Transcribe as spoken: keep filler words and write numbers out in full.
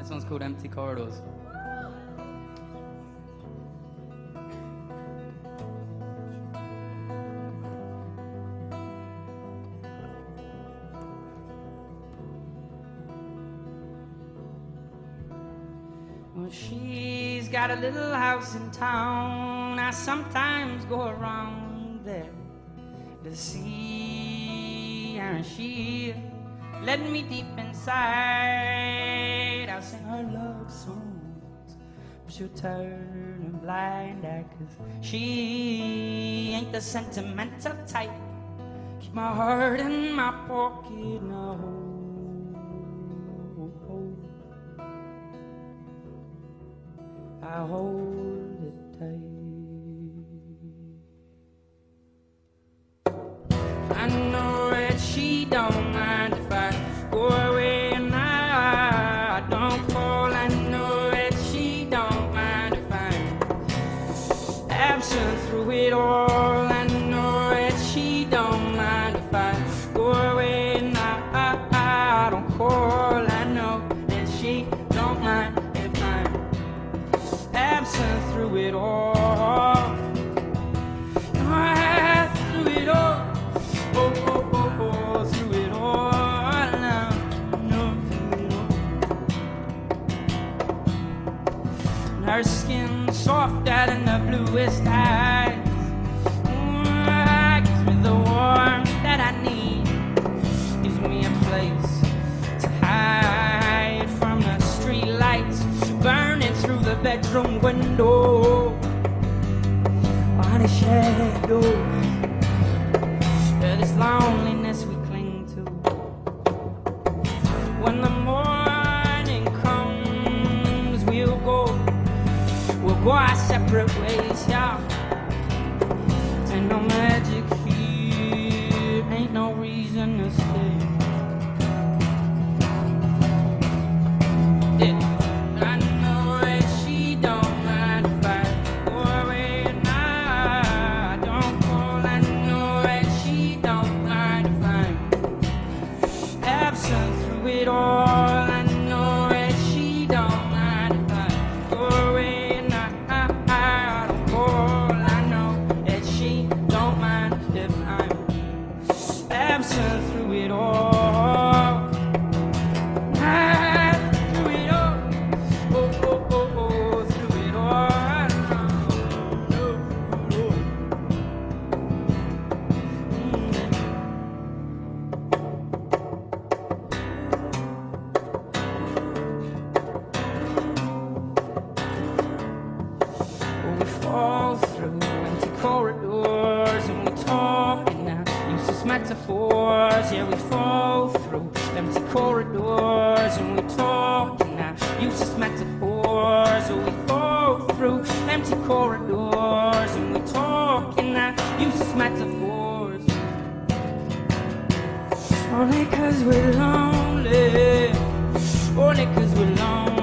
song's called Empty Corridors. Well, she's got a little house in town. I sometimes go around there to see, and she let me deep inside. I'll sing her love songs, but she'll turn a blind eye, 'cause she ain't the sentimental type. Keep my heart in my pocket now. I hold it tight. I know that she don't mind if I go away and I don't call. I know that she don't mind if I'm absent through it all. I know that she don't mind if I go away and I, I, I don't call. I know that she don't mind if I'm absent through it all. Ah, through it all. Oh, oh, oh, oh, through it all. Now, no, through it all. And her skin softer than the bluest eyes. Ah, gives me the warmth that I need. Gives me a place to hide from the street lights burning through the bedroom window. Honey shadows, yeah, this loneliness we cling to. When the morning comes, we'll go, we'll go our separate ways, yeah. Ain't no magic here, ain't no reason to stay. Yeah. It all. I know that she don't mind if I go away and I, I, I don't call. I know that she don't mind if I'm absent through it all. Ah, through it all. Oh, oh, oh, oh, through it all. No, no, no. Fall through empty corridors and we talk in our useless metaphors. Yeah, we fall through empty corridors and we talk in our useless metaphors. Oh, we fall through empty corridors and we talk in our useless metaphors. Only 'cause we're lonely, only 'cause we're lonely.